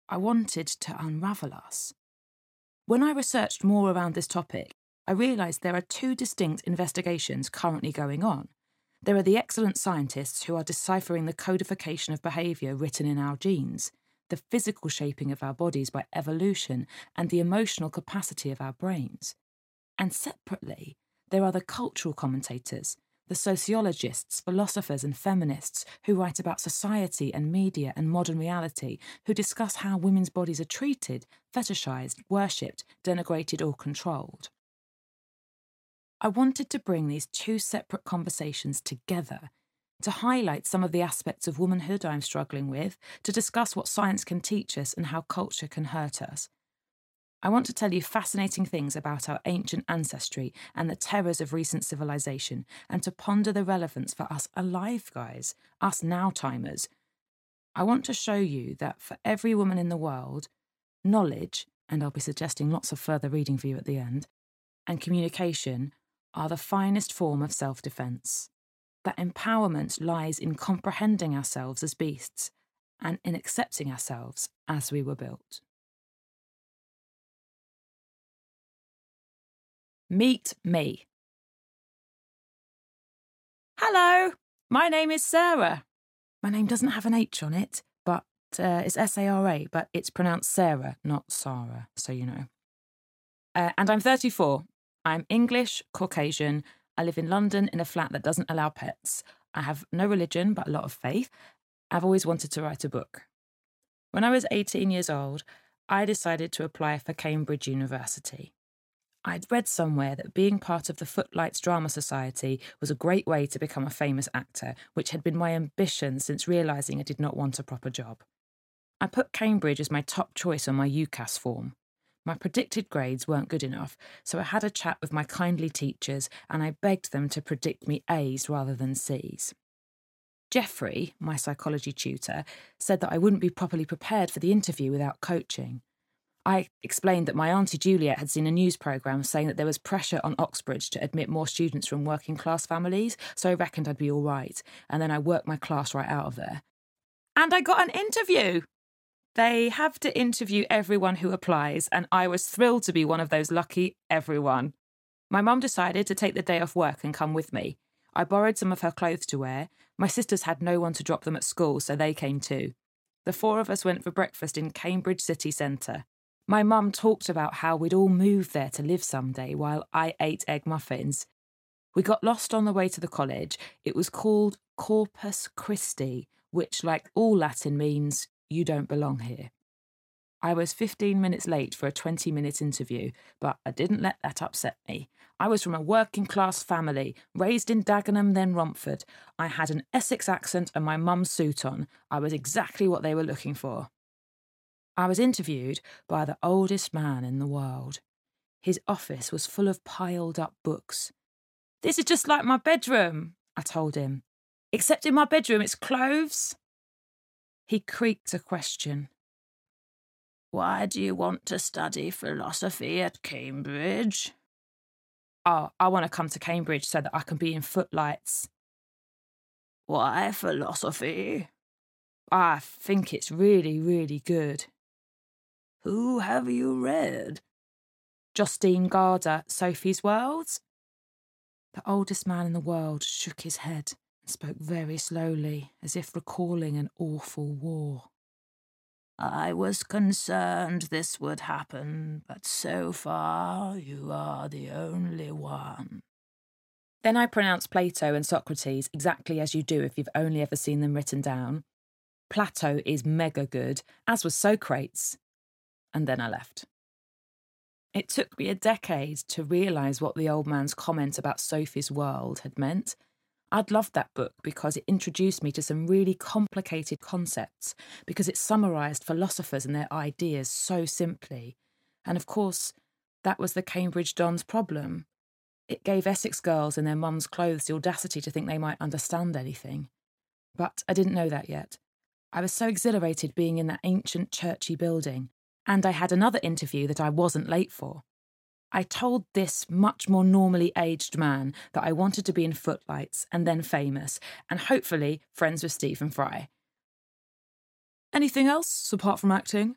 I wanted to unravel us. When I researched more around this topic, I realised there are two distinct investigations currently going on. There are the excellent scientists who are deciphering the codification of behaviour written in our genes, the physical shaping of our bodies by evolution, and the emotional capacity of our brains. And separately, there are the cultural commentators, the sociologists, philosophers, and feminists who write about society and media and modern reality, who discuss how women's bodies are treated, fetishised, worshipped, denigrated, or controlled. I wanted to bring these two separate conversations together to highlight some of the aspects of womanhood I'm struggling with, to discuss what science can teach us and how culture can hurt us. I want to tell you fascinating things about our ancient ancestry and the terrors of recent civilization, and to ponder the relevance for us alive guys, us now-timers. I want to show you that for every woman in the world, knowledge, and I'll be suggesting lots of further reading for you at the end, and communication are the finest form of self-defence. That empowerment lies in comprehending ourselves as beasts and in accepting ourselves as we were built. Meet me. Hello, my name is Sarah. My name doesn't have an H on it, but it's S-A-R-A, but it's pronounced Sarah, not Sarah, so you know. And I'm 34. I'm English, Caucasian. I live in London in a flat that doesn't allow pets. I have no religion, but a lot of faith. I've always wanted to write a book. When I was 18 years old, I decided to apply for Cambridge University. I'd read somewhere that being part of the Footlights Drama Society was a great way to become a famous actor, which had been my ambition since realising I did not want a proper job. I put Cambridge as my top choice on my UCAS form. My predicted grades weren't good enough, so I had a chat with my kindly teachers and I begged them to predict me A's rather than C's. Geoffrey, my psychology tutor, said that I wouldn't be properly prepared for the interview without coaching. I explained that my auntie Juliet had seen a news programme saying that there was pressure on Oxbridge to admit more students from working-class families, so I reckoned I'd be all right, and then I worked my class right out of there. And I got an interview! They have to interview everyone who applies, and I was thrilled to be one of those lucky everyone. My mum decided to take the day off work and come with me. I borrowed some of her clothes to wear. My sisters had no one to drop them at school, so they came too. The four of us went for breakfast in Cambridge city centre. My mum talked about how we'd all move there to live someday while I ate egg muffins. We got lost on the way to the college. It was called Corpus Christi, which, like all Latin, means you don't belong here. I was 15 minutes late for a 20-minute interview, but I didn't let that upset me. I was from a working-class family, raised in Dagenham, then Romford. I had an Essex accent and my mum's suit on. I was exactly what they were looking for. I was interviewed by the oldest man in the world. His office was full of piled-up books. "This is just like my bedroom," I told him. "Except in my bedroom it's clothes." He creaked a question. "Why do you want to study philosophy at Cambridge?" "Oh, I want to come to Cambridge so that I can be in Footlights." "Why philosophy?" "I think it's really, really good." "Who have you read?" "Justine Garder, Sophie's World." The oldest man in the world shook his head and spoke very slowly, as if recalling an awful war. "I was concerned this would happen, but so far you are the only one." Then I pronounced Plato and Socrates exactly as you do if you've only ever seen them written down. Plato is mega good, as was Socrates. And then I left. It took me a decade to realise what the old man's comment about Sophie's World had meant. I'd loved that book because it introduced me to some really complicated concepts, because it summarised philosophers and their ideas so simply. And of course, that was the Cambridge Dons' problem. It gave Essex girls in their mum's clothes the audacity to think they might understand anything. But I didn't know that yet. I was so exhilarated being in that ancient churchy building, and I had another interview that I wasn't late for. I told this much more normally aged man that I wanted to be in Footlights and then famous, and hopefully friends with Stephen Fry. "Anything else, apart from acting?"